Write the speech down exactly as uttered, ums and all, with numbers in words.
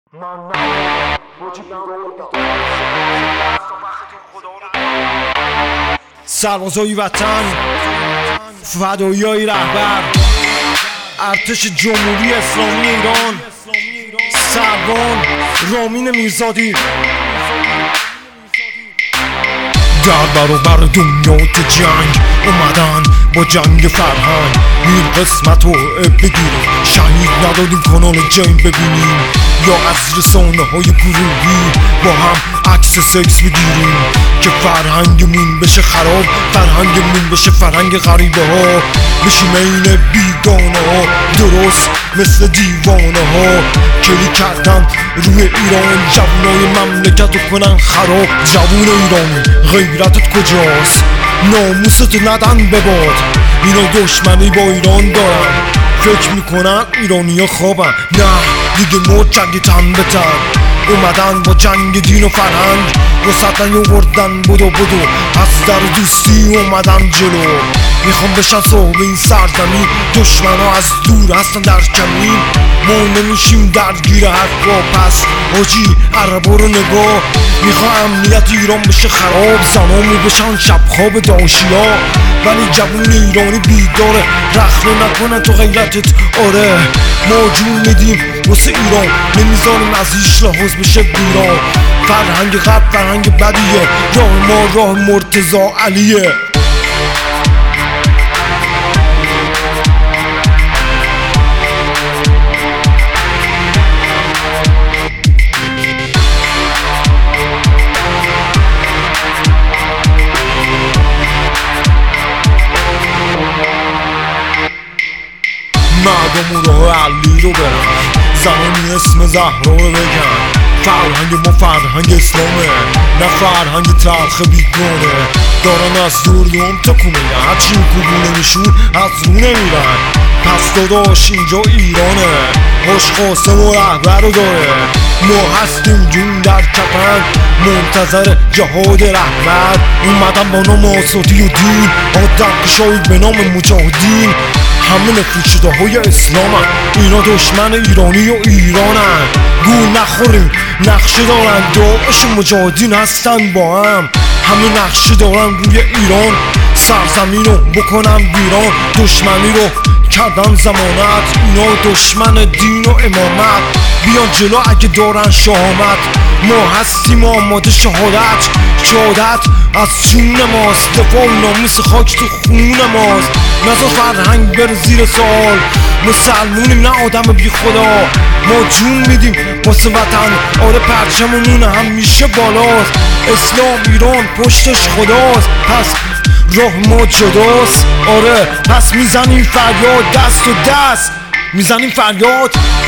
سربازای وطن، فدایای رهبر ارتش جمهوری اسلامی ایران، سربان رامین میرزادی در برابر دنیا که جنگ اومدن با جنگ فرهنگ. این قسمت رو بگیریم، شهید ندادیم کانال جنگ ببینیم، یا از رسانه های گروهی با هم عکس سکس بگیریم که فرهنگمون بشه خراب، فرهنگمون بشه فرهنگ غریبه ها، بشیم این بیگانه ها درست مثل دیوانه ها. کلی کردن روی ایران، جوونای مملکت رو کنن خراب. جوون ایرانی غیرتت کجاست؟ ناموست ندن به باد. اینا دشمنی با ایران دارن، فکر میکنن ایرانی ها خوابن. نه دیگه ما جنگ تن به تن اومدن با جنگ دین و فرهنگ، وسطن یو بردن بدو بدو از در دوستی اومدن جلو. میخوام بشن صاحب این سرزمین، دشمن ها از دور هستن در کمین. ما نمیشیم درگیر حرفا، پس حاجی عربا رو نگاه. میخوام امنیت ایران بشه خراب، زنامو بشن شب خواب داشیا، ولی جوون ایرانی بیداره، رخنه نکنن تو غیرتت. آره ما جون میدیم واسه ایران، نمیذاریم از هیچ لحاظ بشه بیران. فرهنگ غرب فرهنگ بدیه، راه ما راه مرتضی علیه. مردم راه علی رو برن، زنانی اسم زهرا رو بگن. فرهنگ ما فرهنگ اسلامه، نه فرهنگ تلخ بیگانه. دارن از دور دوم تا کنه، هرچی کبونه میشون از رو نمیرن. پس داداش اینجا ایرانه، خوش قاسم و رهبر رو داره. ما هستیم جون در کفن، منتظر جهاد رهبر. اومدن با نام آزادی و دین، آدمکشایی به نام مجاهدین. همه نفرین شده های اسلام هن. اینا دشمن ایرانی و ایرانن، گول نخوریم نقشه دارن. داعش و مجاهدین هستن با هم، همه نقشه دارن روی ایران. سرزمین رو بکنن ویران، دشمنی رو کردن زمانت. اینا دشمن دین و امامت، بیان جلو اگه دارن شهامت. ما هستیم آماده شهادت، شهادت از جون ماست. دفاع و ناموس خاک تو خون ماست، نذار فرهنگ بره زیر سوال. مسلمونیم نه آدم بی خدا، ما جون میدیم واسه وطن. آره پرچممون همیشه بالاست، اسلام ایران پشتش خداست. پس راه ما جداست، آره پس میزنیم فریاد، دست و دست میزنیم فریاد.